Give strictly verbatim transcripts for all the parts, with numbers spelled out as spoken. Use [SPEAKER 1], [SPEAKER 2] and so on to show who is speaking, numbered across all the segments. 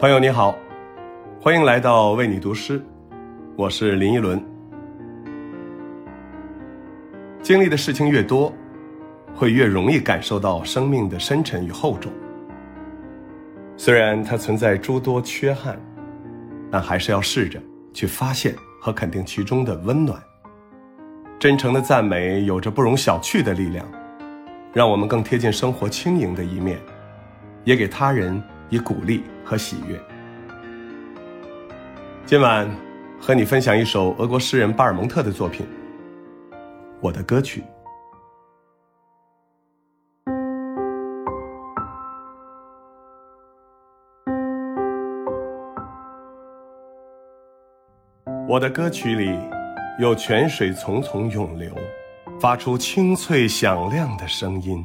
[SPEAKER 1] 朋友你好，欢迎来到为你读诗，我是林一伦。经历的事情越多，会越容易感受到生命的深沉与厚重。虽然它存在诸多缺憾，但还是要试着去发现和肯定其中的温暖。真诚的赞美有着不容小觑的力量，让我们更贴近生活轻盈的一面，也给他人以鼓励和喜悦。今晚和你分享一首俄国诗人巴尔蒙特的作品《我的歌曲》。我的歌曲里有泉水淙淙涌流，发出清脆响亮的声音。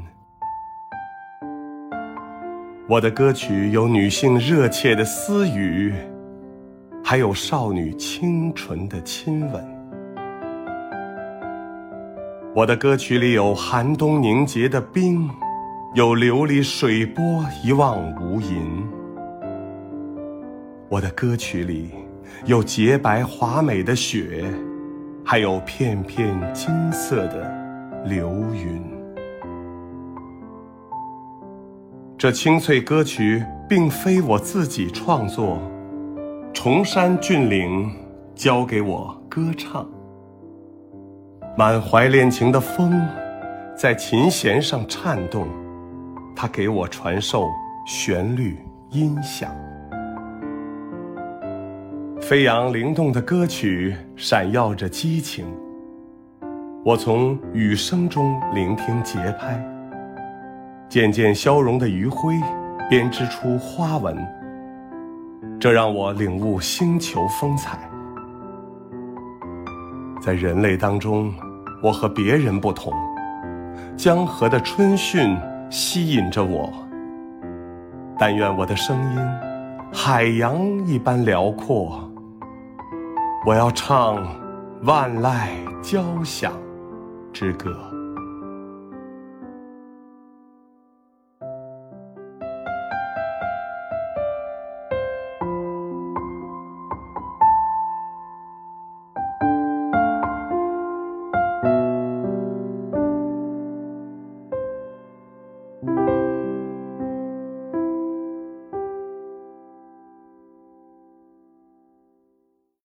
[SPEAKER 1] 我的歌曲有女性热切的私语，还有少女清纯的亲吻。我的歌曲里有寒冬凝结的冰，有流离水波一望无垠。我的歌曲里有洁白华美的雪，还有片片金色的流云。这清脆歌曲并非我自己创作，崇山峻岭交给我歌唱。满怀恋情的风在琴弦上颤动，它给我传授旋律音响。飞扬灵动的歌曲闪耀着激情，我从雨声中聆听节拍，渐渐消融的余晖编织出花纹，这让我领悟星球风采。在人类当中，我和别人不同，江河的春讯吸引着我，但愿我的声音海洋一般辽阔，我要唱万籁交响之歌。